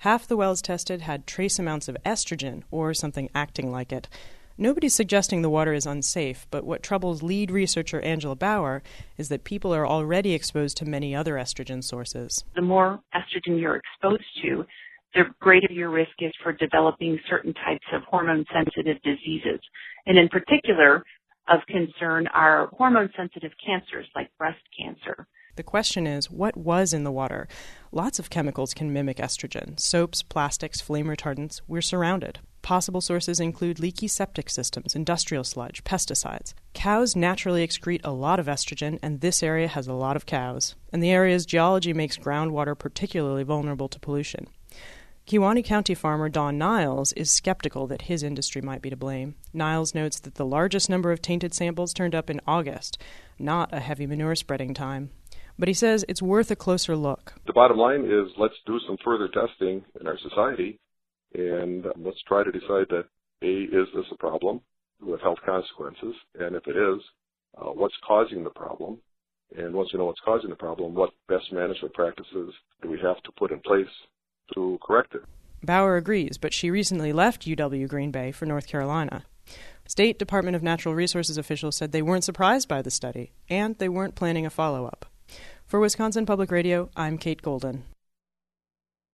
Half the wells tested had trace amounts of estrogen, or something acting like it. Nobody's suggesting the water is unsafe, but what troubles lead researcher Angela Bauer is that people are already exposed to many other estrogen sources. The more estrogen you're exposed to, the greater your risk is for developing certain types of hormone-sensitive diseases. And in particular, of concern are hormone-sensitive cancers like breast cancer. The question is, what was in the water? Lots of chemicals can mimic estrogen. Soaps, plastics, flame retardants. We're surrounded. Possible sources include leaky septic systems, industrial sludge, pesticides. Cows naturally excrete a lot of estrogen, and this area has a lot of cows. And the area's geology makes groundwater particularly vulnerable to pollution. Kewaunee County farmer Don Niles is skeptical that his industry might be to blame. Niles notes that the largest number of tainted samples turned up in August, not a heavy manure spreading time. But he says it's worth a closer look. The bottom line is let's do some further testing in our society, and let's try to decide that, A, is this a problem with health consequences? And if it is, what's causing the problem? And once you know what's causing the problem, what best management practices do we have to put in place to correct it? Bauer agrees, but she recently left UW Green Bay for North Carolina. State Department of Natural Resources officials said they weren't surprised by the study, and they weren't planning a follow-up. For Wisconsin Public Radio, I'm Kate Golden.